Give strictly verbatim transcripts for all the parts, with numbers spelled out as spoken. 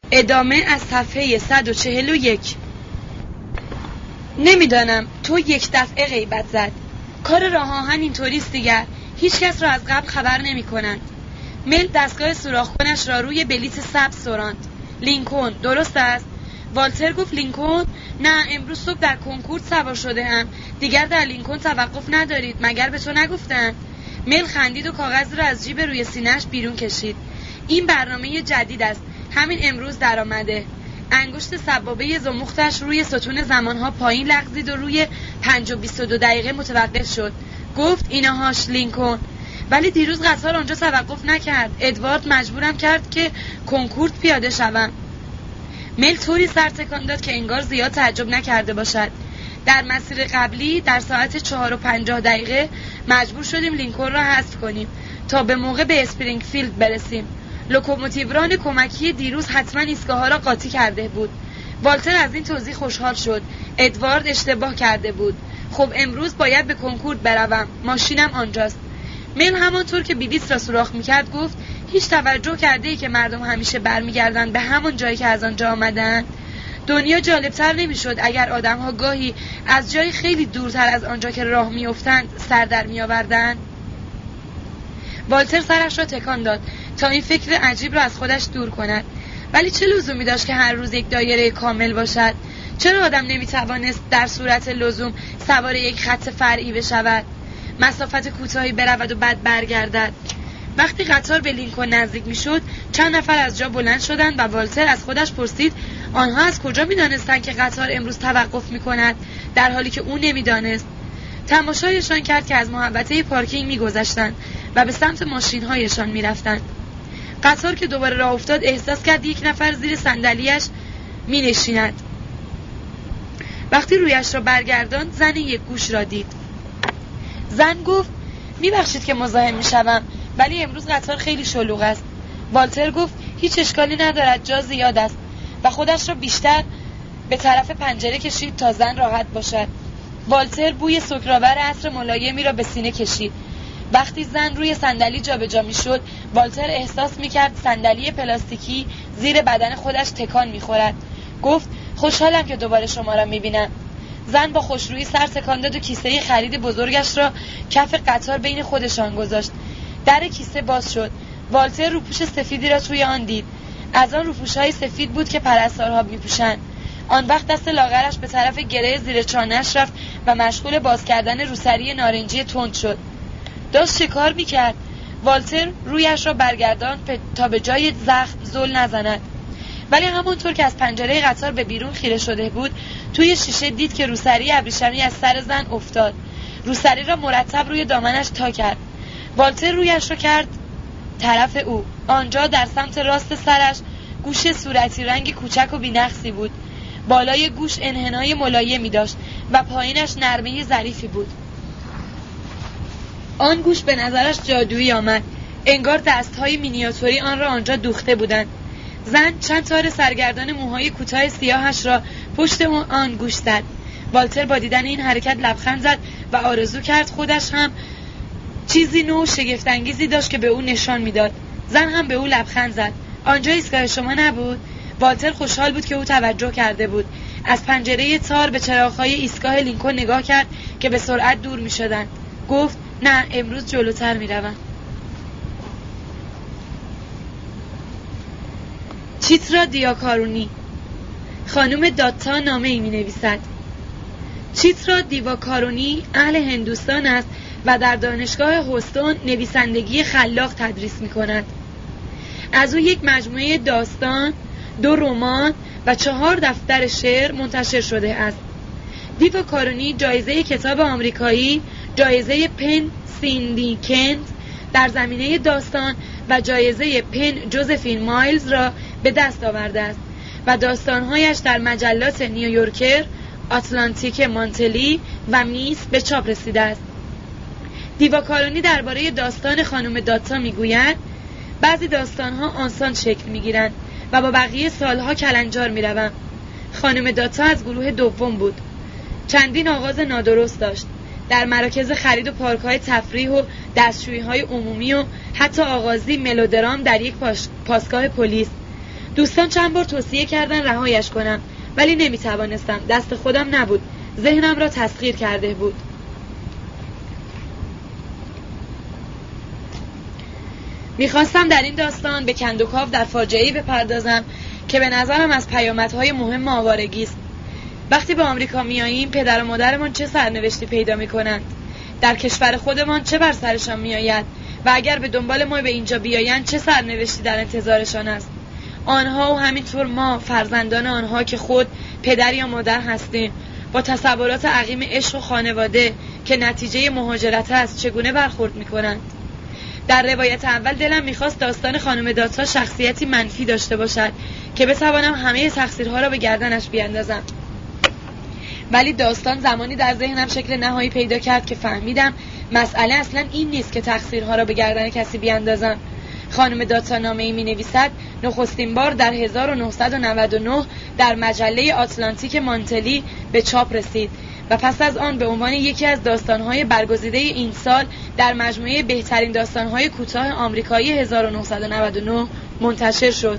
ادامه از صفحه صد و چهل و یک. نمیدانم تو یک دفعه غیبت زد. کار راه آهن اینطوریست دیگر، هیچ کس را از قبل خبر نمی کنند. مل دستگاه سوراخ کنش را روی بلیت سبز سراند. لینکن، درست است؟ والتر گفت لینکن؟ نه، امروز صبح در کنکورد سوار شده ام. دیگر در لینکن توقف ندارید، مگر به تو نگفتن؟ مل خندید و کاغذ را از جیب روی سینه‌اش بیرون کشید. این برنامه جدید است، همین امروز در آمده. انگشت سبابه زمختش روی ستون زمانها پایین لغزید و روی پنج و بیست و دو دقیقه متوقف شد. گفت اینهاش لینکن. ولی دیروز قطار آنجا توقف نکرد. ادوارد مجبورم کرد که کنکورد پیاده شوم. مل طوری سر تکان داد که انگار زیاد تعجب نکرده باشد. در مسیر قبلی در ساعت چهار و پنجاه دقیقه مجبور شدیم لینکن را حذف کنیم تا به موقع به اسپرینگفیلد برسیم. لوکوموتیوران کمکی دیروز حتما ایستگاه ها را قاطی کرده بود. والتر از این توضیح خوشحال شد. ادوارد اشتباه کرده بود. خب امروز باید به کنکورد بروم، ماشینم آنجاست. مل همانطور که بلیط را سوراخ میکرد گفت هیچ توجه کرده ای که مردم همیشه برمیگردند به همون جایی که از آنجا آمدن؟ دنیا جالبتر نمیشد اگر آدم ها گاهی از جایی خیلی دورتر از آنجا که راه میافتند سر در میآوردند؟ والتر سرش را تکان داد تا این فکر عجیب را از خودش دور کند. ولی چه لزومی داشت که هر روز یک دایره کامل باشد؟ چرا آدم نمیتوانست در صورت لزوم سوار یک خط فرعی بشود، مسافت کوتاهی برود و بعد برگردد؟ وقتی قطار به لینکن نزدیک میشد چند نفر از جا بلند شدند و والتر از خودش پرسید آنها از کجا میدانستند که قطار امروز توقف میکند، در حالی که او نمیدانست. تماشایشان کرد که از محوطه پارکینگ میگذشتند و به سمت ماشین‌هایشان میرفتند. قطار که دوباره راه افتاد احساس کرد یک نفر زیر صندلیاش مینشیند. وقتی رویش را برگرداند زن یک گوش را دید. زن گفت میبخشید که مزاحم میشوم، ولی امروز قطار خیلی شلوغ است. والتر گفت هیچ اشکالی ندارد، جا زیاد است، و خودش را بیشتر به طرف پنجره کشید تا زن راحت باشد. والتر بوی سکرآور عطر ملایمی را به سینه کشید. وقتی زن روی صندلی جابجا میشد والتر احساس میکرد صندلی پلاستیکی زیر بدن خودش تکان میخورد. گفت خوشحالم که دوباره شما را میبینم. زن با خوشرویی سر تکان داد و کیسه خرید بزرگش را کف قطار بین خودشان گذاشت. در کیسه باز شد. والتر روپوش سفیدی را توی آن دید. از آن روپوش‌های سفید بود که پرستارها میپوشند. آن وقت دست لاغرش به طرف گره زیر چانه‌اش رفت و مشغول باز کردن روسری نارنجی تند شد. داشت شکار میکرد. والتر رویش را برگرداند تا به جای زخم زل نزند. ولی همونطور که از پنجره قطار به بیرون خیره شده بود توی شیشه دید که روسری ابریشمی از سر زن افتاد. روسری را مرتب روی دامنش تا کرد. والتر رویش را کرد طرف او. آنجا در سمت راست سرش گوش صورتی رنگ کوچک و بی‌نقصی بود. بالای گوش انحنای ملایمی داشت و پایینش نرمه ظریفی بود. آن گوش به نظرش جادویی آمد، انگار دست‌های مینیاتوری آن را آنجا دوخته بودند. زن چند تار سرگردان موهای کوتاه سیاهش را پشت آن گوش زد. والتر با دیدن این حرکت لبخند زد و آرزو کرد خودش هم چیزی نو و شگفت‌انگیزی داشت که به او نشان میداد. زن هم به او لبخند زد. آنجا ایستگاه شما نبود؟ والتر خوشحال بود که او توجه کرده بود. از پنجره تار به چراغ‌های ایستگاه لینکن نگاه کرد که به سرعت دور می‌شدند. گفت نه، امروز جلوتر می‌روم. چیترا دیواکارونی. خانم داتا نامه ای می نویسد. چیترا دیواکارونی اهل هندوستان است و در دانشگاه هوستون نویسندگی خلاق تدریس می کند. از او یک مجموعه داستان، دو رمان و چهار دفتر شعر منتشر شده است. دیواکارونی جایزه کتاب آمریکایی، جایزه پن سیندیکنت در زمینه داستان و جایزه پن جوزفین مایلز را به دست آورده است و داستانهایش در مجلات نیویورکر، آتلانتیک مانتلی و میس به چاپ رسیده است. دیواکارونی درباره داستان خانم داتا میگوید بعضی داستانها آسان شکل میگیرند و با بقیه سالها کلنجار میروم. خانم داتا از گروه دوم بود. چندین آغاز نادرست داشت. در مراکز خرید و پارک‌های تفریح و دستشویی‌های عمومی و حتی آغازی ملودرام در یک پاس... پاسگاه پلیس. دوستان چند بار توصیه کردن رهایش کنم، ولی نمیتوانستم. دست خودم نبود، ذهنم را تسخیر کرده بود. میخواستم در این داستان به کندوکاو در فاجعه‌ای بپردازم که به نظرم از پیامدهای مهم آوارگی است. وقتی به آمریکا میاییم پدر و مادرمان چه سرنوشتی پیدا میکنند؟ در کشور خودمان چه بر سرشان میآید؟ و اگر به دنبال ما به اینجا بیایند چه سرنوشتی در انتظارشان است؟ آنها و همینطور ما فرزندان آنها که خود پدر یا مادر هستیم، با تصورات عقیم عشق و خانواده که نتیجه مهاجرت است چگونه برخورد میکنند؟ در روایت اول دلم میخواست داستان خانم داتا شخصیتی منفی داشته باشد که بتوانم همه تقصیرها را به گردنش بیاندازم، ولی داستان زمانی در ذهنم شکل نهایی پیدا کرد که فهمیدم مسئله اصلا این نیست که تقصیرها را به گردن کسی بیاندازم. خانم داتا نامه‌ای می‌نویسد نخستین بار در هزار و نهصد و نود و نه در مجله آتلانتیک مانتلی به چاپ رسید و پس از آن به عنوان یکی از داستان‌های برگزیده این سال در مجموعه بهترین داستان‌های کوتاه آمریکایی هزار و نهصد و نود و نه منتشر شد.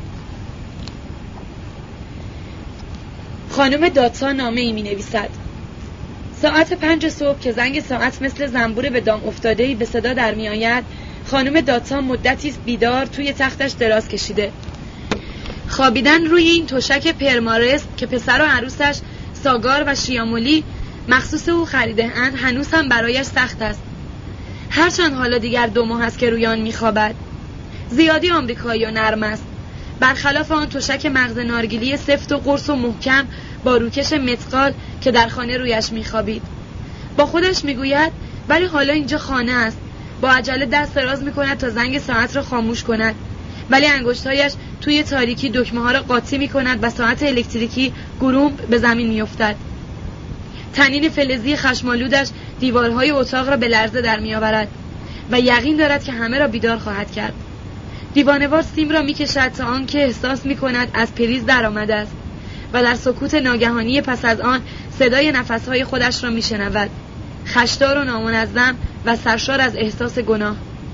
خانم داتا نامه‌ای می‌نویسد: ساعت پنج صبح که زنگ ساعت مثل زنبور به دام افتاده‌ای به صدا در می‌آید، خانم داتا مدتی است بیدار توی تختش دراز کشیده. خوابیدن روی این تشک پرمارس که پسر و عروسش ساگار و شیامولی مخصوص او خریده اند هنوز هم برایش سخت است. هرچند حالا دیگر دو ماه است که روی آن می‌خوابد. زیادی آمریکایی و نرم است، برخلاف آن تشک مغز نارگیلی سفت و قرص و محکم با روکش متقال که در خانه رویش می‌خوابید. با خودش می‌گوید ولی حالا اینجا خانه است. با عجله دست دراز می‌کند تا زنگ ساعت را خاموش کند، ولی انگشت‌هایش توی تاریکی دکمه‌ها را قاطی می‌کند و ساعت الکتریکی گروم به زمین می‌افتد. طنین فلزی خشمالودش دیوارهای اتاق را به لرزه در می‌آورد و یقین دارد که همه را بیدار خواهد کرد. دیوانه‌وار سیم را می‌کشد تا آنکه احساس می‌کند از پریز درآمده است و در سکوت ناگهانی پس از آن صدای نفس‌های خودش را می‌شنود، خش‌دار و نامنظم و سرشار از احساس گناه.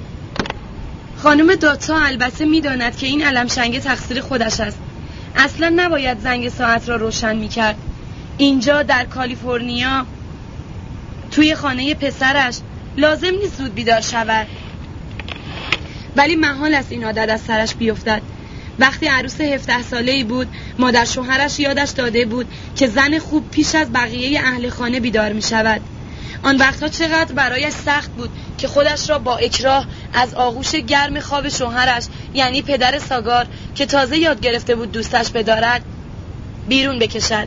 خانم داتا البته می‌داند که این علمشنگه تقصیر خودش است. اصلاً نباید زنگ ساعت را روشن می‌کرد. اینجا در کالیفرنیا توی خانه پسرش لازم نیست زود بیدار شود، ولی محال است این عادت از سرش بیفتد. وقتی عروس هفده ساله‌ای بود مادر شوهرش یادش داده بود که زن خوب پیش از بقیه اهل خانه بیدار می‌شود. آن وقتها چقدر برایش سخت بود که خودش را با اکراه از آغوش گرم خواب شوهرش، یعنی پدر ساگار که تازه یاد گرفته بود دوستش بدارد، بیرون بکشد.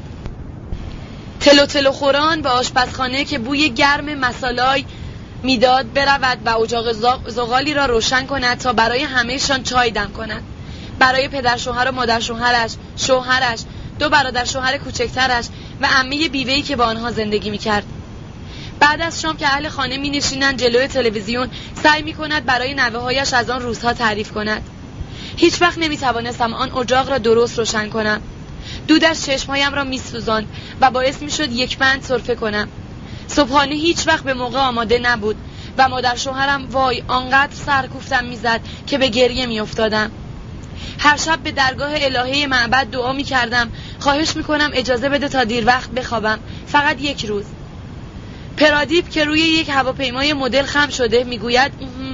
تلو تلو خوران به آشپزخانه که بوی گرم مسالای میداد برود و اجاق زغالی را روشن کند تا برای همهشان چای دم کند. برای پدر شوهر و مادر شوهرش، شوهرش، دو برادر شوهر کوچکترش و عمه بیوه‌ای که با آنها زندگی میکرد. بعد از شام که اهل خانه می نشینند جلوی تلویزیون، سعی می کند برای نوه هایش از آن روزها تعریف کند. هیچ وقت نمی توانستم آن اجاق را درست روشن کنم. دودش چشمهایم را می سوزاند و باعث می شد یک بند سرفه کنم. صبحانه هیچ وقت به موقع آماده نبود و مادر شوهرم وای آنقدر سرکوفتم می زد که به گریه می افتادم. هر شب به درگاه الهه معبد دعا می کردم خواهش می کنم اجازه بده تا دیر وقت بخوابم، فقط یک روز. پرادیپ که روی یک هواپیمای مدل خم شده میگوید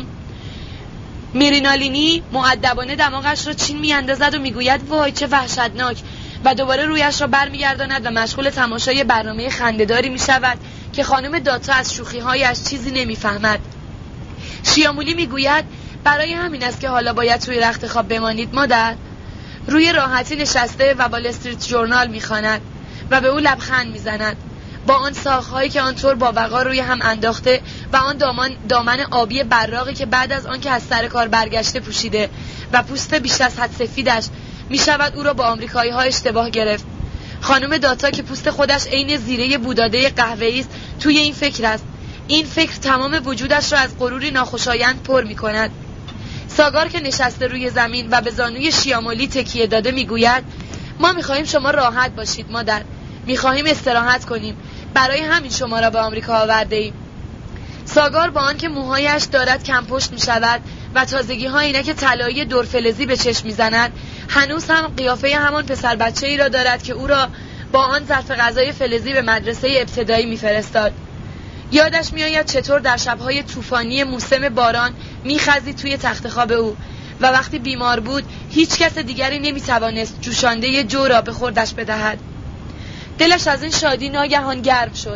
میرینالینی مؤدبانه دماغش را چین میاندازد و میگوید وای چه وحشتناک و دوباره رویش را برمیگرداند و مشغول تماشای برنامه خنده‌داری میشود که خانم داتا از شوخی‌هایش چیزی نمیفهمد. شیامولی میگوید برای همین است که حالا باید توی رخت خواب بمانید مادر. روی راحتی نشسته و وال استریت ژورنال میخواند و به او لبخند میزند با آن ساق‌هایی که آنطور با وقار روی هم انداخته و آن دامن, دامن آبی براقی که بعد از آن که از سر کار برگشته پوشیده و پوست بیش از حد سفیدش می شود او را با آمریکایی ها اشتباه گرفت. خانم داتا که پوست خودش عین زیره بوداده قهوه‌ای است توی این فکر است. این فکر تمام وجودش را از غروری ناخوشایند پر می کند. ساگار که نشسته روی زمین و به زانوی شیامولی تکیه داده می گوید ما می خواهیم شما راحت باشید مادر، می خواهیم استراحت کنیم، برای همین شما را به آمریکا آورده ایم. ساگار با آن که موهایش دارد کم پشت می شود و تازگی ها اینک طلایی دورفلزی به چشم می زند هنوز هم قیافه همان پسر بچه ای را دارد که او را با آن ظرف غذای فلزی به مدرسه ابتدایی میفرستاد. یادش میآید چطور در شبهای طوفانی موسم باران میخزید توی تخت خواب او و وقتی بیمار بود هیچ کس دیگری نمیتوانست جوشانده جو را به خوردش بدهد. دلش از این شادی ناگهان گرم شد،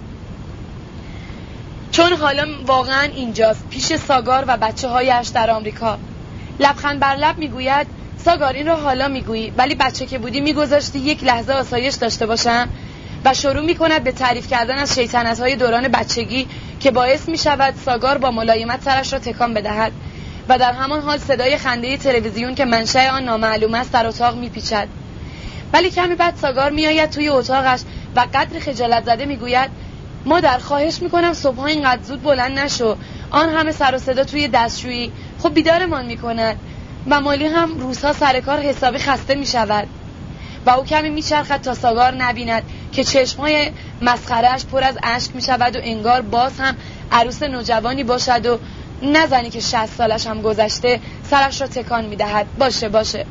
چون حالا واقعا اینجاست، پیش ساگار و بچه هایش در آمریکا. لبخند بر لب میگوید ساگار این را حالا میگویی، ولی بچه که بودی میگذاشتی یک لحظه آسایش داشته باشم؟ و شروع میکند به تعریف کردن از شیطنت‌های دوران بچگی که باعث میشود ساگار با ملایمت سرش را تکان بدهد و در همان حال صدای خنده تلویزیون که منشأ آن نامعلوم است در اتاق میپیچد. ولی کمی بعد ساگار میآید توی اتاقش و قدر خجالت زده میگوید مادر خواهش میکنم صبح‌ها اینقدر زود بلند نشو، آن همه سر و صدا توی دستشویی خب بیدارمان میکند و مالی هم روزها سر کار حسابی خسته میشود. و او کمی میچرخد تا ساگار نبیند که چشمهای مسخره‌اش پر از اشک میشود و انگار باز هم عروس نوجوانی باشد و نزنی که شصت سالش هم گذشته سرش را تکان میدهد. باشه باشه.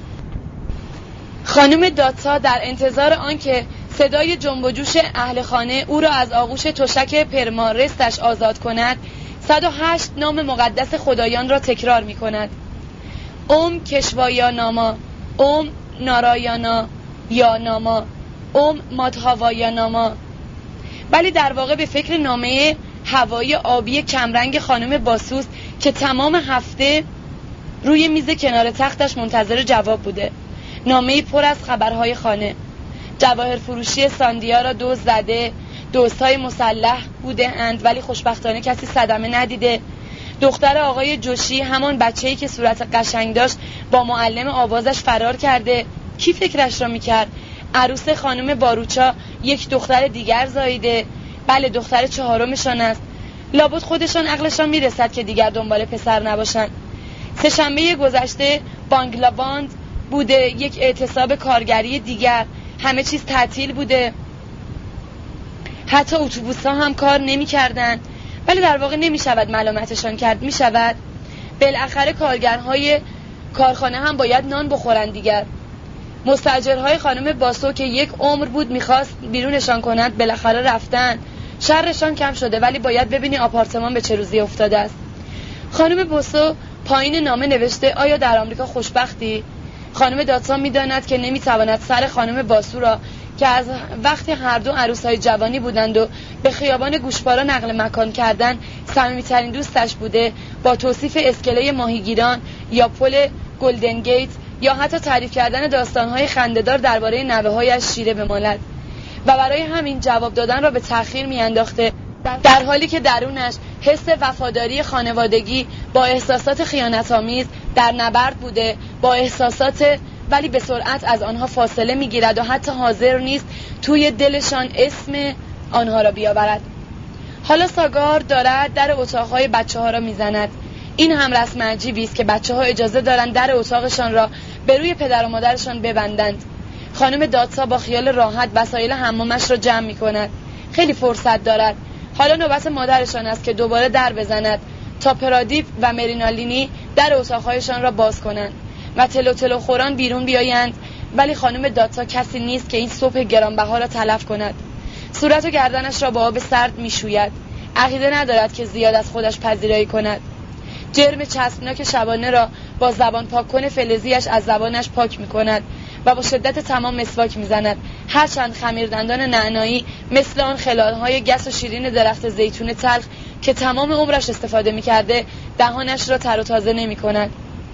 خانم داتا در انتظار آن که صدای جنب و جوش اهل خانه او را از آغوش تشک پرمارستش آزاد کند صد و هشت نام مقدس خدایان را تکرار می کند. اوم کشوایا ناما، اوم نارایانا یا ناما، اوم مادهاوایا ناما. ولی در واقع به فکر نامه هوایی آبی کمرنگ خانم باسوست که تمام هفته روی میز کنار تختش منتظر جواب بوده. نامه‌ای پر از خبرهای خانه. جواهر فروشی ساندیا را دوز زده، دوستای مسلح بوده اند ولی خوشبختانه کسی صدمه ندیده. دختر آقای جوشی، همان بچه‌ای که صورت قشنگ داشت، با معلم آوازش فرار کرده. کی فکرش را میکرد؟ عروس خانم باروچا یک دختر دیگر زاییده. بله دختر چهارمشان است. لابد خودشان عقلشان میرسد که دیگر دنبال پسر نباشند. سه شنبه گذشته بانگلاواند بوده، یک اعتصاب کارگری دیگر. همه چیز تعطیل بوده، حتی اتوبوس ها هم کار نمی کردن. ولی در واقع نمی شود ملامتشان کرد. می شود بالاخره کارگرهای کارخانه هم باید نان بخورن دیگر. مستاجرهای خانم باسو که یک عمر بود میخواست بیرونشان کنند بالاخره رفتن. شرشان کم شده ولی باید ببینی آپارتمان به چه روزی افتاده است. خانم باسو پایین نامه نوشته آیا در آمریکا خوشبختی؟ خانم داتسان میداند که نمیتواند سر خانم باسو را که از وقتی هر دو عروسای جوانی بودند و به خیابان گوشپارا نقل مکان کردن صمیمیترین دوستش بوده، با توصیف اسکله ماهیگیران یا پل گلدن گیت یا حتی تعریف کردن داستانهای خنده‌دار درباره نوه‌هایش شیره بمالد و برای همین جواب دادن را به تأخیر میانداخته، در حالی که درونش حس وفاداری خانوادگی با احساسات خیانت‌آمیز در نبرد بوده، با احساسات ولی به سرعت از آنها فاصله میگیرد و حتی حاضر نیست توی دلشان اسم آنها را بیاورد. حالا ساگار دارد در اتاقهای بچه ها را میزند. این هم رسم عجیبی است که بچه ها اجازه دارند در اتاقشان را به روی پدر و مادرشان ببندند. خانم داتسا با خیال راحت وسایل حمامش را جمع می کند. خیلی فرصت دارد. حالا نوبت مادرشان است که دوباره در بزند تا پرادیپ و مرینالینی در اتاقهایشان را باز کنند و تلو تلو خوران بیرون بیایند. ولی خانم داتسا کسی نیست که این صبح گرانبها را تلف کند. صورت و گردنش را با آب سرد می شوید. عقیده ندارد که زیاد از خودش پذیرایی کند. جرم چسبناک شبانه را با زبان پاک کن فلزیش از زبانش پاک می کند و با شدت تمام مسواک می زند. هرچند خمیردندان نعنایی مثل آن خلالهای گس و شیرین درخت زیتون تلخ که تمام عمرش استفاده می کرده دهانش را تر و تازه نمی کند.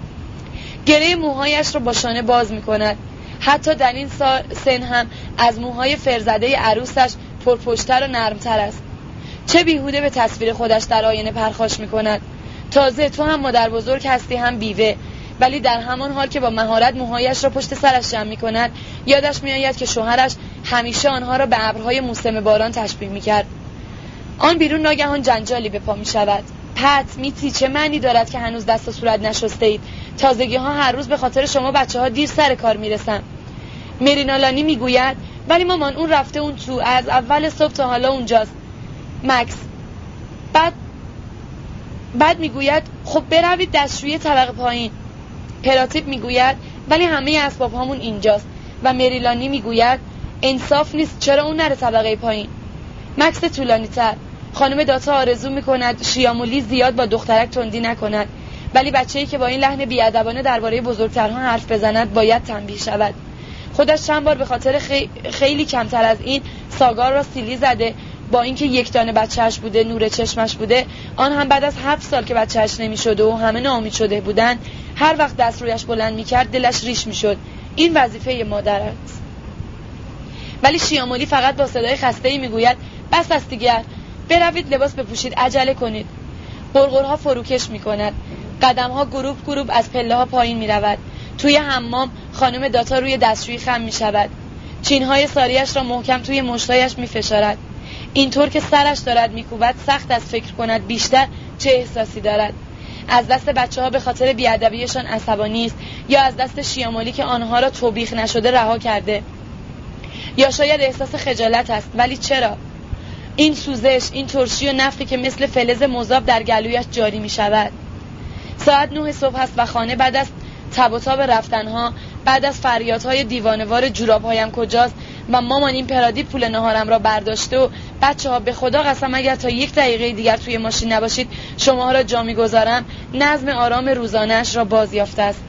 گره موهایش را با شانه باز می کند. حتی در این سن هم از موهای فرزده عروسش پرپشتر و نرمتر است. چه بیهوده به تصویر خودش در آینه پرخاش می کند. تازه تو هم مادر بزرگ هستی هم بیوه. ولی در همان حال که با مهارت موهایش را پشت سرش جمع می کند یادش می آید که شوهرش همیشه آنها را به ابرهای موسم باران تشبیه می کرد. آن بیرون ناگهان جنجالی به پا می شود. پت میتی چه معنی دارد که هنوز دست و صورت نشسته اید؟ تازگی ها هر روز به خاطر شما بچه ها دیر سر کار می رسن. مرینالانی می گوید ولی مامان اون رفته اون تو، از اول صبح تا حالا اونجاست. مکس بعد بعد میگوید خب بروید دستشویی طبقه پایین. پراتیپ میگوید ولی همه اسباب هامون اینجاست و مریلانی میگوید انصاف نیست چرا اون نره طبقه پایین. مکس طولانی تر. خانم داتا آرزو میکند شیامولی زیاد با دخترک تندی نکند، ولی بچه‌ای که با این لحن بی‌ادبانه درباره بزرگترها حرف بزند باید تنبیه شود. خودش چند بار به خاطر خی... خیلی کمتر از این ساگار را سیلی زده، با اینکه یک دانه بچه‌اش بوده، نور چشمش بوده، آن هم بعد از هفت سال که بچه‌اش نمی‌شده و همه ناامید شده بودن. هر وقت دست رویش بلند می‌کرد دلش ریش می‌شد. این وظیفه مادر است. ولی شیامولی فقط با صدای خسته‌ای میگوید بس است دیگر، بروید لباس بپوشید، عجله کنید. قرقرها فروکش می‌کند. قدم‌ها گروپ گروپ از پله‌ها پایین می‌رود. توی حمام خانم داتا روی دستشویی خم می‌شود. چین‌های ساریش را محکم توی مشتایش می‌فشارد. اینطور که سرش دارد می‌کوبد سخت از فکر کند بیشتر چه احساسی دارد. از دست بچه‌ها به خاطر بی‌ادبیشان عصبانی است، یا از دست شیامولی که آنها را توبیخ نشده رها کرده، یا شاید احساس خجالت است. ولی چرا؟ این سوزش، این ترشی و نفخی که مثل فلز مذاب در گلویش جاری می‌شود. ساعت نه صبح است و خانه بعد از تب و تاب رفتنها، بعد از فریادهای دیوانه‌وار جوراب‌هایم کجاست و مامان این پرادی پول نهارم را برداشته و بچه‌ها به خدا قسم اگر تا یک دقیقه دیگر توی ماشین نباشید شماها را جا می‌گذارم، نظم آرام روزانه‌اش را بازیافته است.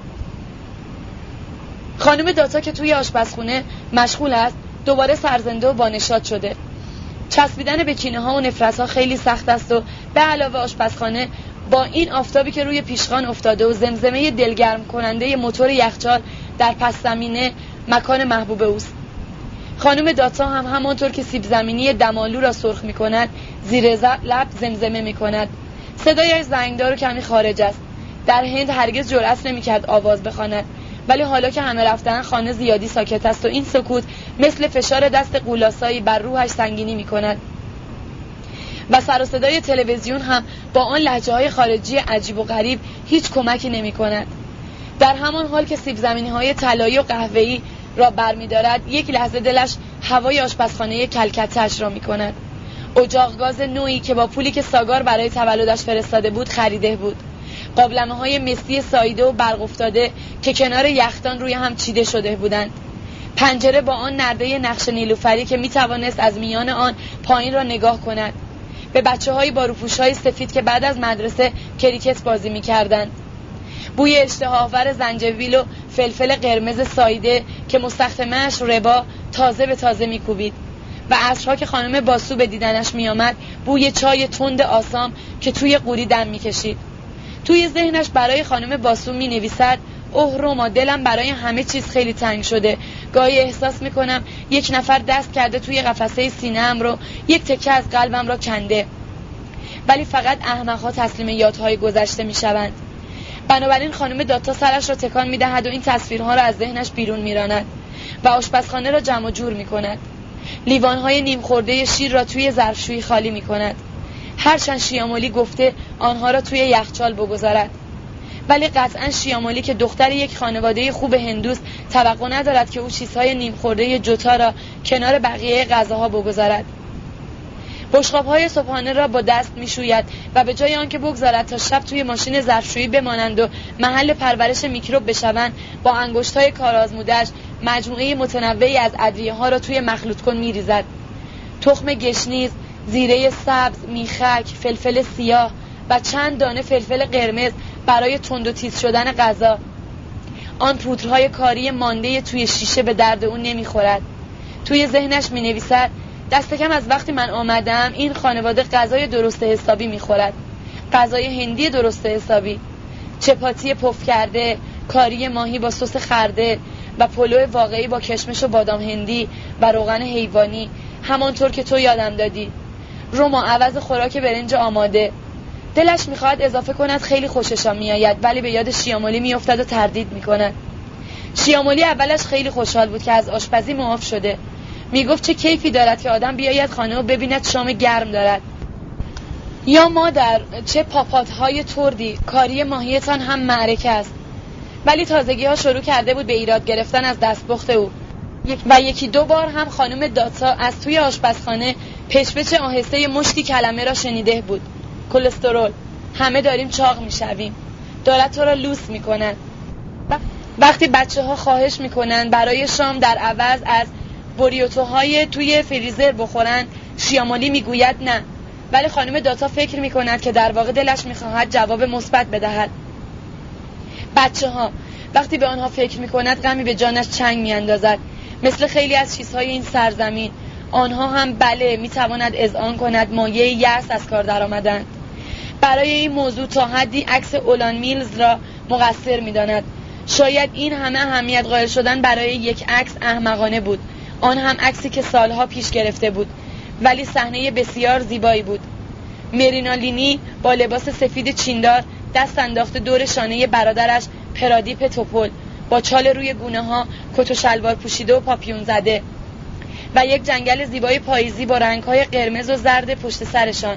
خانم داتا که توی آشپزخونه مشغول است دوباره سرزنده و بانشاد شده. چسبیدن به کینه‌ها و نفرت‌ها خیلی سخت است و به علاوه آشپزخانه با این آفتابی که روی پیشخان افتاده و زمزمه دلگرم کننده موتور یخچال در پس زمینه مکان محبوب اوست. خانم داتا هم همانطور که سیب زمینی دمالو را سرخ می کند زیر لب زمزمه می کند. صدایش زنگدار و کمی خارج است. در هند هرگز جرأت نمی کرد آواز بخواند، ولی حالا که همه رفتن خانه زیادی ساکت است و این سکوت مثل فشار دست قولاسایی بر روحش سنگینی می کند. و سر و صدای تلویزیون هم با آن لهجه‌های خارجی عجیب و غریب هیچ کمکی نمی کند. در همان حال که سیب زمینی‌های طلایی و قهوه‌ای را برمی‌دارد، یک لحظه دلش هوای آشپزخانه کلکته‌اش را می‌کند. اجاق گاز نوعی که با پولی که ساگار برای تولدش فرستاده بود خریده بود. قابلمه‌های مسی ساییده و برق افتاده که کنار یخدان روی هم چیده شده بودند. پنجره با آن نرده نقش نیلوفری که می‌توانست از میان آن پایین را نگاه کند. به بچه‌های با روپوش‌های سفید که بعد از مدرسه کریکت بازی می‌کردند. بوی اشتهاآور زنجبیل و فلفل قرمز ساییده که مستخدمه‌اش ربا تازه به تازه می‌کوبید و عصرها که خانم باسو به دیدنش می‌آمد بوی چای تند آسام که توی قوری دم می‌کشید. توی ذهنش برای خانم باسو می‌نویسد اوه روما، دلم برای همه چیز خیلی تنگ شده. گاهی احساس می‌کنم یک نفر دست کرده توی قفسه سینه‌ام رو، یک تکه از قلبم را کنده. ولی فقط احمق‌ها تسلیم یادهای گذشته می‌شوند. بنابراین خانم داتا سرش را تکان می‌دهد و این تصویرها را از ذهنش بیرون می‌راند و آشپزخانه را جمع و جور می‌کند. لیوان‌های نیم خورده شیر را توی ظرفشویی خالی می‌کند. هرچند شیامولی گفته آنها را توی یخچال بگذارد. ولی قطعاً شیامولی که دختر یک خانواده خوب هندوست توقع ندارد که او چیزهای نیم خورده جوتا را کنار بقیه غذاها بگذارد. بشقاب‌های صبحانه را با دست می‌شوید و به جای آنکه بگذارد تا شب توی ماشین ظرفشویی بمانند و محل پرورش میکروب بشوند، با انگشت‌های کارآزموده‌اش مجموعه متنوعی از ادویه‌ها را توی مخلوط کن می‌ریزد. تخم گشنیز، زیره سبز، میخک، فلفل سیاه و چند دانه فلفل قرمز برای تند و تیز شدن غذا. آن پودرهای کاری مانده توی شیشه به درد او نمی‌خورد. توی ذهنش می‌نویسد دست کم از وقتی من آمدم این خانواده غذای درست حسابی میخورد. غذای هندی درست حسابی، چپاتی پف کرده، کاری ماهی با سس خرده و پلو واقعی با کشمش و بادام هندی و روغن حیوانی، همانطور که تو یادم دادی. روما عوض خوراک برنج آماده. دلش میخواد اضافه کند خیلی خوششان میآید، ولی به یاد شیامولی میافتد و تردید میکند. شیامولی اولش خیلی خوشحال بود که از آشپزی معاف شده. میگفت چه کیفی دارد که آدم بیاید خانه و ببیند شام گرم دارد. یا مادر چه پاپات‌های تردی، کاری ماهیتان هم معرکه است. ولی تازگی ها شروع کرده بود به ایراد گرفتن از دستپخت او و یکی دو بار هم خانم داتا از توی آشپزخانه پچ‌پچ آهسته مشتی کلمه را شنیده بود. کلسترول، همه داریم چاق میشویم، دارد تو را لوس میکنن. وقتی بچه ها خواهش میکنن برای شام در عوض از بوریوتوهای توی فریزر بخورن، شیامالی میگوید نه، ولی خانم داتا فکر میکند که در واقع دلش میخواهد جواب مثبت بدهد. بچه ها وقتی به آنها فکر میکند غمی به جانش چنگ میاندازد. مثل خیلی از چیزهای این سرزمین، آنها هم بله میتواند اذعان کند مایه یأس از کار در آمدند. برای این موضوع تا حدی عکس اولان میلز را مقصر میداند. شاید این همه اهمیت قائل شدن برای یک عکس احمقانه بود، آن هم عکسی که سالها پیش گرفته بود، ولی صحنه بسیار زیبایی بود. مرینالینی با لباس سفید چیندار دست انداخته دور شانه برادرش پرادیپ توپل، با چال روی گونه ها، کت و شلوار پوشیده و پاپیون زده و یک جنگل زیبای پاییزی با رنگ‌های قرمز و زرد پشت سرشان.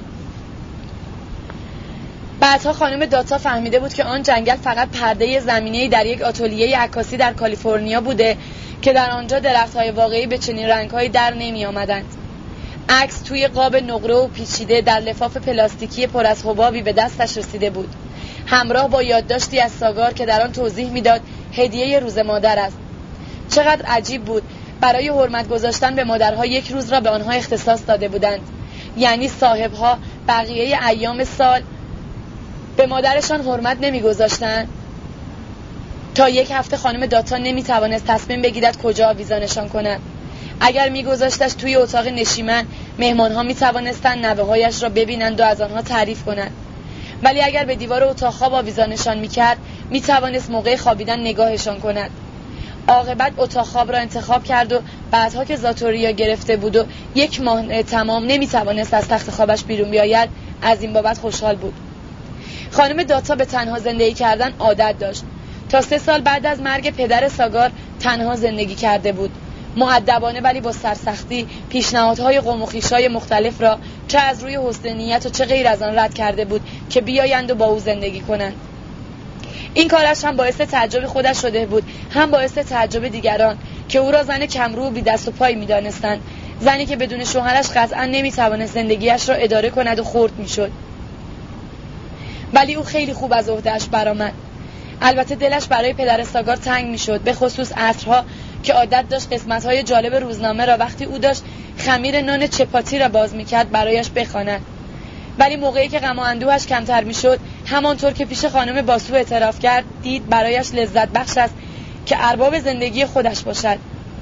بعدها خانم داتا فهمیده بود که آن جنگل فقط پرده زمینه‌ای در یک آتلیه عکاسی در کالیفرنیا بوده که در آنجا درخت‌های واقعی به چنین رنگ‌هایی در نمی‌آمدند. عکس توی قاب نقره و پیچیده در لفاف پلاستیکی پر از حبابی به دستش رسیده بود، همراه با یادداشتی از ساگار که در آن توضیح میداد هدیه روز مادر است. چقدر عجیب بود، برای حرمت گذاشتن به مادرها یک روز را به آنها اختصاص داده بودند. یعنی صاحبها بقیه ایام سال به مادرشان حرمت نمیگذاشتند. تا یک هفته خانم داتا نمیتوانست تصمیم بگیرد کجا آویزانشان کند. اگر میگذاشتش توی اتاق نشیمن، مهمانها میتوانستند نوه‌هایش را ببینند و از آنها تعریف کنند، ولی اگر به دیوار اتاق خواب آویزانشان میکرد، میتوانست موقع خوابیدن نگاهشان کند. عاقبت اتاق خواب را انتخاب کرد و بعدها که زاتوریا گرفته بود و یک ماه تمام نمیتوانست از تخت خوابش بیرون بیاید، از این بابت خوشحال بود. خانم داتا به تنها زندگی کردن عادت داشت. تا سه سال بعد از مرگ پدر ساگار تنها زندگی کرده بود. مؤدبانه ولی با سرسختی پیشنهادهای قوم و خویش‌های مختلف را چه از روی حسن نیت و چه غیر از آن رد کرده بود که بیایند و با او زندگی کنند. این کارش هم باعث تعجب خودش شده بود، هم باعث تعجب دیگران که او را زن کمرو و بی دست و پای می‌دانستند، زنی که بدون شوهرش قطعا نمی‌توانست زندگیش را اداره کند و خرد می‌شد. ولی او خیلی خوب از عهده‌اش برآمد. البته دلش برای پدر ساگار تنگ می‌شد، به خصوص عصرها که عادت داشت قسمت‌های جالب روزنامه را وقتی او داشت خمیر نان چپاتی را باز می‌کرد برایش بخواند. ولی موقعی که غم و اندوهش کمتر می‌شد، همانطور که پیش خانم باسو اعتراف کرد، دید برایش لذت بخش است که ارباب زندگی خودش باشد.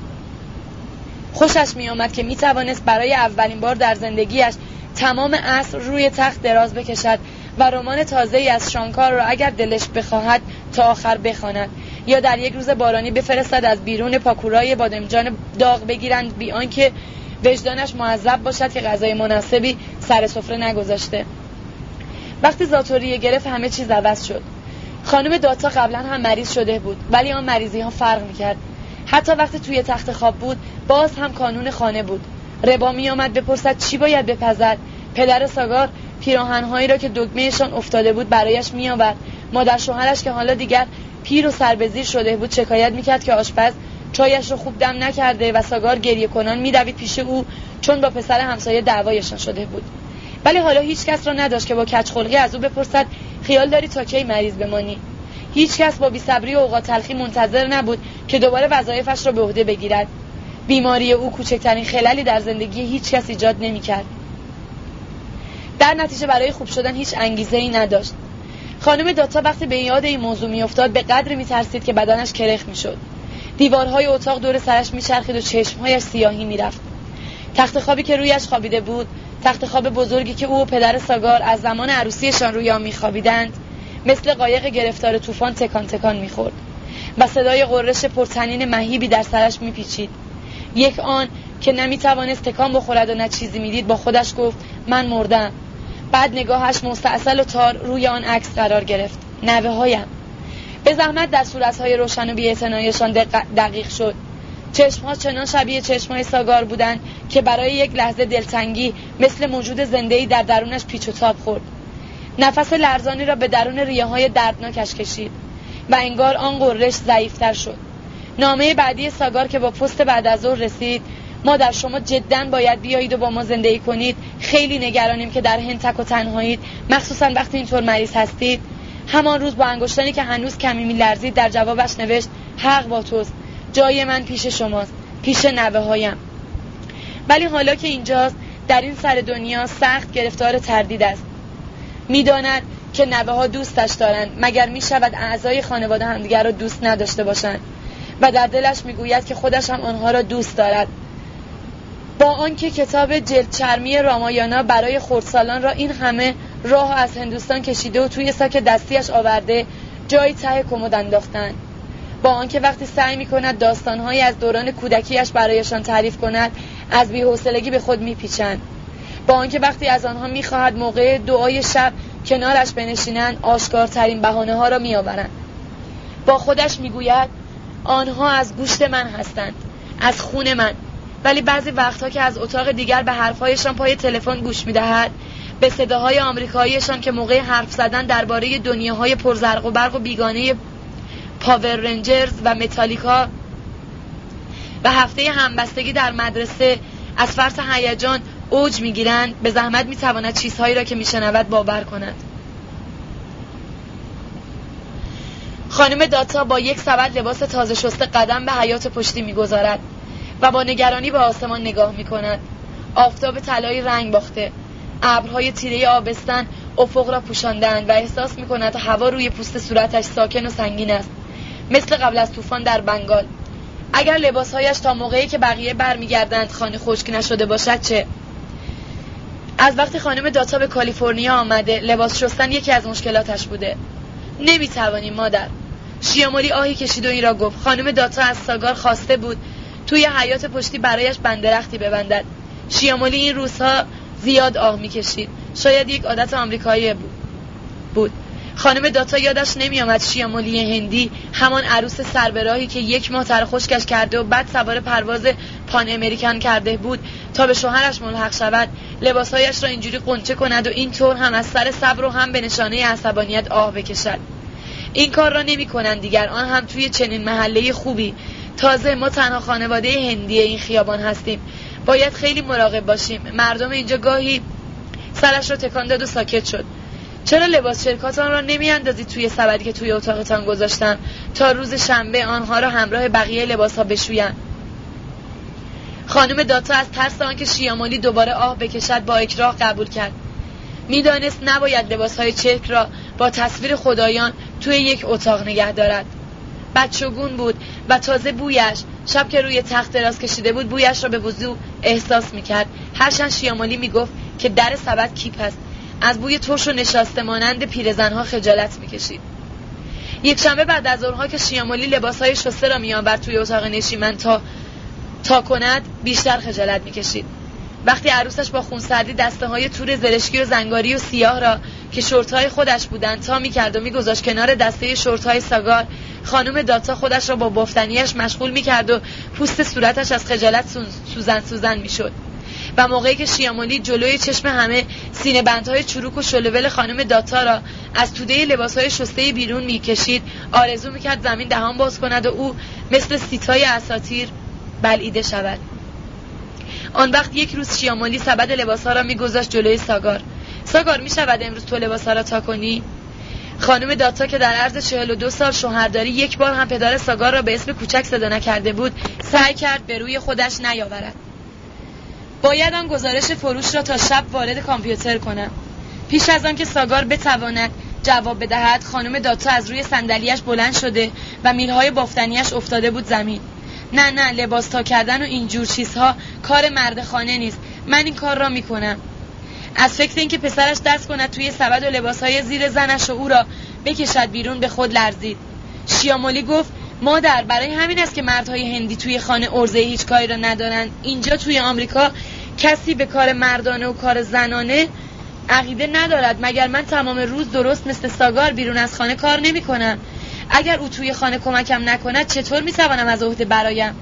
خوشش می‌آمد که می‌توانست برای اولین بار در زندگیش تمام عصر روی تخت دراز بکشد و رمان تازه‌ای از شانکار را اگر دلش بخواهد تا آخر بخواند، یا در یک روز بارانی بفرستد از بیرون پاکورای بادمجان داغ بگیرند بی آنکه وجدانش معذب باشد که غذای مناسبی سر سفره نگذاشته. وقتی زاتوریه گرفت همه چیز عوض شد. خانم داتا قبلا هم مریض شده بود، ولی آن مریضی ها فرق میکرد. حتی وقتی توی تخت خواب بود، باز هم کانون خانه بود. ربا می آمد بپرسد چی باید بپزد. پدر ساگار پیراهن‌هایی را که دگمه‌شان افتاده بود برایش می آورد. مادر شوهرش که حالا دیگر پیر و سربزیر شده بود شکایت میکرد که آشپز چایش رو خوب دم نکرده و ساگار گریه کنان میدوید پیش او چون با پسر همسایه دعوایشان شده بود. ولی حالا هیچ کس را نداشت که با کجخلقی از او بپرسد خیال داری تا کی مریض بمانی. هیچ کس با بی‌صبری و اوقات تلخی منتظر نبود که دوباره وظایفش را به عهده بگیرد. بیماری او کوچکترین خللی در زندگی هیچ کس ایجاد نمیکرد. در نتیجه برای خوب شدن هیچ انگیزه‌ای نداشت. خانم داتا وقتی به یاد این موضوع میافتاد به قدری میترسید که بدنش کرخ میشد. دیوارهای اتاق دور سرش میچرخید و چشمهایش سیاهی میرفت. تخت خوابی که رویش خوابیده بود، تخت خواب بزرگی که او و پدر ساگار از زمان عروسیشان روی آن میخوابیدند، مثل قایق گرفتار طوفان تکان تکان میخورد و صدای غرش پرطنین مهیبی در سرش میپیچید. یک آن که نمیتوانست تکان بخورد و نه چیزی میدید با خودش گفت من مردم. بعد نگاهش مستعسل و تار روی آن عکس قرار گرفت. نوه هایم. به زحمت در صورتهای روشن و بی‌اعتنایی‌شان دقیق شد. چشمها چنان شبیه چشمهای ساگار بودند که برای یک لحظه دلتنگی مثل موجود زنده‌ای در درونش پیچ و تاب خورد. نفس لرزانی را به درون ریه‌های دردناکش کشید و انگار آن غرش ضعیف‌تر شد. نامه بعدی ساگار که با پست بعد از ظهر رسید، ما در شما جداً باید بیایید و با ما زندگی کنید. خیلی نگرانیم که در هند تک و تنهایید، مخصوصاً وقتی اینطور مریض هستید. همان روز با انگشتانی که هنوز کمی می‌لرزید در جوابش نوشت: حق با توست، جای من پیش شماست، پیش نوه هایم. ولی حالا که اینجاست در این سر دنیا سخت گرفتار تردید است. می‌داند که نوه ها دوستش دارند، مگر می‌شود اعضای خانواده همدیگر را دوست نداشته باشند؟ و در دلش می‌گوید که خودش هم آنها را دوست دارد. با آنکه کتاب جلد چرمی رامایانا برای خردسالان را این همه راه از هندوستان کشیده و توی ساک دستیش آورده، جایی ته کمد انداختند. با آنکه وقتی سعی می‌کند داستان‌هایی از دوران کودکیش برایشان تعریف کند، از بی‌حوصلگی به خود می‌پیچند. با آنکه وقتی از آنها می‌خواهد موقع دعای شب کنارش بنشینند، آشکارترین بهانه‌ها را می‌آورند. با خودش می‌گوید آنها از گوشت من هستند، از خون من. ولی بعضی وقتها که از اتاق دیگر به حرف‌هایشان پای تلفن گوش می‌دهد، به صداهای آمریکاییشان که موقع حرف زدن درباره دنیاهای پرزرق و برق و بیگانه پاور رنجرز و متالیکا و هفته همبستگی در مدرسه از فرط هیجان اوج می‌گیرند، به زحمت می‌تواند چیزهایی را که می‌شنود باور کند. خانم داتا با یک سبد لباس تازه شسته قدم به حیاط پشتی می‌گذارد و با نگرانی به آسمان نگاه می‌کند. آفتاب طلایی رنگ باخته، ابرهای تیره آبستن افق را پوشاندند و احساس می‌کند هوا روی پوست صورتش ساکن و سنگین است، مثل قبل از طوفان در بنگال. اگر لباسهایش تا موقعی که بقیه برمیگردند خانه خشک نشده باشد چه؟ از وقتی خانم داتا به کالیفرنیا آمده، لباس شستن یکی از مشکلاتش بوده. نمی‌توانیم مادر. شیامولی آهی کشید و این را گفت. خانم داتا از ساگار خواسته بود توی حیاط پشتی برایش بندرختی ببندد. شیامولی این روزها زیاد آه می‌کشید. شاید یک عادت آمریکایی بود. خانم داتا یادش نمی‌آمد شیامولی هندی، همان عروس سربراهی که یک ماه تر خشکش کرده و بعد سوار پرواز پان امریکن کرده بود تا به شوهرش ملحق شود، لباسهایش را اینجوری قنچه کند و اینطور هم از سر صبر و هم به نشانه عصبانیت آه بکشد. این کار را نمی‌کنند دیگر، آن هم توی چنین محله خوبی. تازه ما تنها خانواده هندی این خیابان هستیم. باید خیلی مراقب باشیم. مردم اینجا گاهی سرش را تکان داد و ساکت شد. چرا لباس شرکاتان را نمی‌اندازید توی سبدی که توی اتاقتان گذاشتم تا روز شنبه آنها را همراه بقیه لباس‌ها بشویند؟ خانم داتا از ترس آنکه شیامولی دوباره آه بکشد با اکراه قبول کرد. می‌دانست نباید لباس‌های چرک را با تصویر خدایان توی یک اتاق نگه دارد. بچگون بود و تازه بویش، شب که روی تخت دراز کشیده بود، بویش را به وضوح احساس می‌کرد. هرچند شیامولی می‌گفت که در سبد کیپ است، از بوی ترش و نشاسته مانند پیرزن‌ها خجالت می‌کشید. یک شنبه بعد از ظهرها که شیامولی لباس‌های شسته را می‌آورد توی اتاق نشیمن تا تا کند، بیشتر خجالت می‌کشید. وقتی عروسش با خونسردی دسته‌های تور زرشکی و زنگاری و سیاه را که شورت‌های خودش بودند تا می‌کرد و می‌گذاشت کنار دسته شورت‌های ساگار، خانم داتا خودش را با بافتنیش مشغول می‌کرد و پوست صورتش از خجالت سوزن سوزن می‌شد. و موقعی که شیامولی جلوی چشم همه سینه بندهای چروک و شلول خانم داتا را از توده لباسهای شسته بیرون می‌کشید، آرزو می‌کرد زمین دهان باز کند و او مثل سیتای اساطیر بلعیده شود. آن وقت یک روز شیامولی سبد لباسها را می‌گذاشت جلوی ساگار. ساگار می‌شود امروز تو لباسها را تا کنی؟ خانم داتا که در عرض چهل و دو سال شوهرداری یک بار هم پدر ساگار را به اسم کوچک صدا نکرده بود، سعی کرد به روی خودش نیاورد. باید آن گزارش فروش را تا شب وارد کامپیوتر کنم. پیش از آن که ساگار بتواند جواب بدهد، خانم داتا از روی صندلیاش بلند شده و میلهای بافتنیاش افتاده بود زمین. نه نه، لباس تا کردن و اینجور چیزها کار مرد خانه نیست. من این کار را میکنم. از فکر اینکه پسرش دست کند توی سبد و لباسهای زیر زنش و او را بکشد بیرون به خود لرزید. شیامولی گفت مادر، برای همین است که مردهای هندی توی خانه عرضه هیچ کاری را ندارند. اینجا توی آمریکا کسی به کار مردانه و کار زنانه عقیده ندارد، مگر من تمام روز درست مثل ساگار بیرون از خانه کار نمی کنم. اگر او توی خانه کمکم نکند چطور می توانم از عهده برایم؟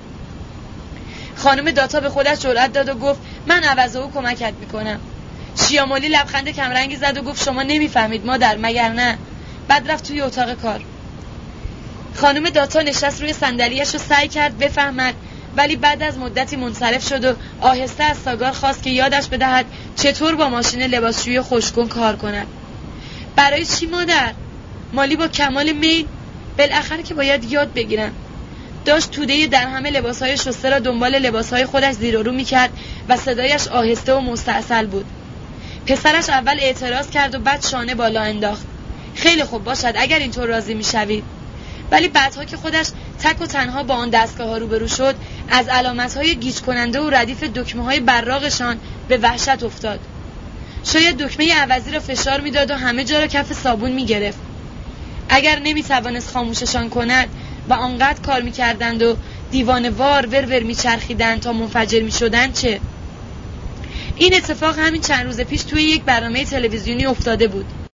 خانم داتا به خودش جرأت داد و گفت من عوض او کمکت می کنم. شیامولی لبخند کمرنگی زد و گفت شما نمیفهمید مادر، مگر نه؟ بعد رفت توی اتاق کار. خانم داتا نشست روی صندلیاش و سعی کرد بفهمد، ولی بعد از مدتی منصرف شد و آهسته از ساگار خواست که یادش بدهد چطور با ماشین لباسشویی خوشگون کار کند. برای چی مادر؟ مالی با کمال میل بالاخره که باید یاد بگیرم داشت توده در همه لباسهای شسته را دنبال لباسهای خودش زیر و رو میکرد و صدایش آهسته و مستعسل بود. پسرش اول اعتراض کرد و بعد شانه بالا انداخت. خیلی خوب باشد اگر اینطور راضی میشوید. ولی بعدها که خودش تک و تنها با آن دستگاه ها روبرو شد از علامتهای گیج کننده و ردیف دکمه های براقشان به وحشت افتاد. شاید دکمه عوضی را فشار میداد و همه جا را کف صابون میگرفت. اگر نمیتوانست خاموششان کند و آنقدر کار میکردند و دیوانه‌وار ور ور میچرخیدند تا منفجر میشدند چه؟ این اتفاق همین چند روز پیش توی یک برنامه تلویزیونی افتاده بود.